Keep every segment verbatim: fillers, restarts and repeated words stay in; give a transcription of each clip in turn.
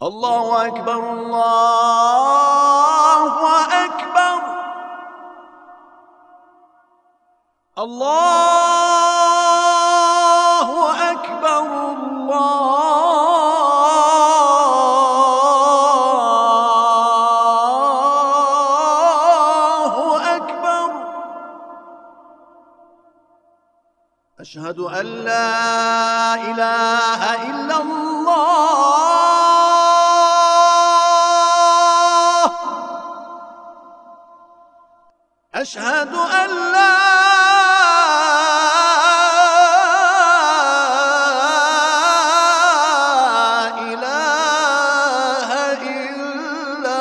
الله أكبر الله أكبر الله أكبر الله أكبر. أشهد أن لا إله إلا الله أشهد أن لا إله إلا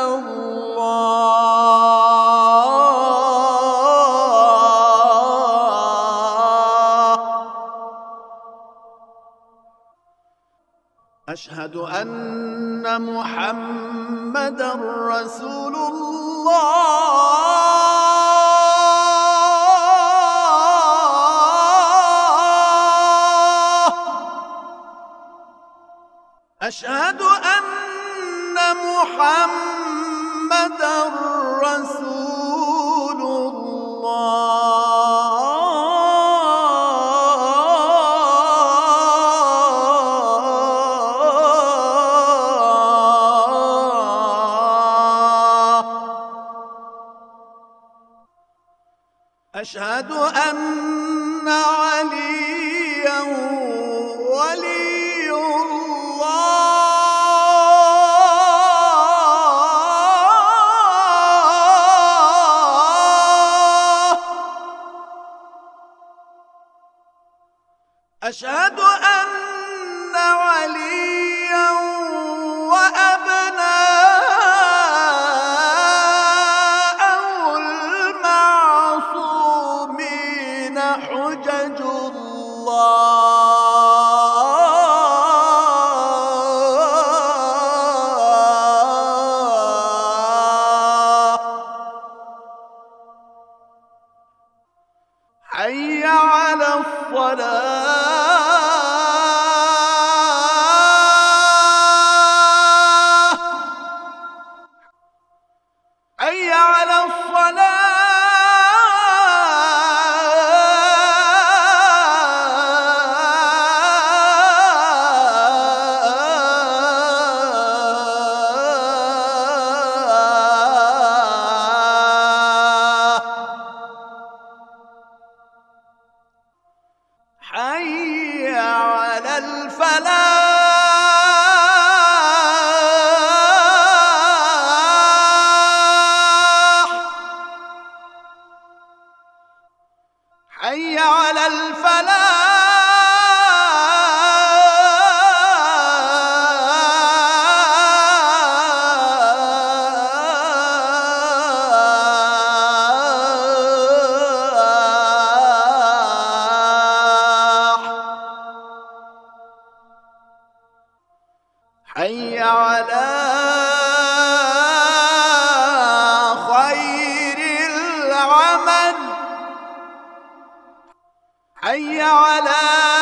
الله أشهد أن محمدًا رسول الله أشهد أن محمدًا رسول الله أشهد أن عليًّا ولي الله أشهد أن عليًّا وأبناءه المعصومين حجج الله. حي على الصلاة حي على الصلاة حي على الفلاح حي على الفلاح حي على خير العمل حي على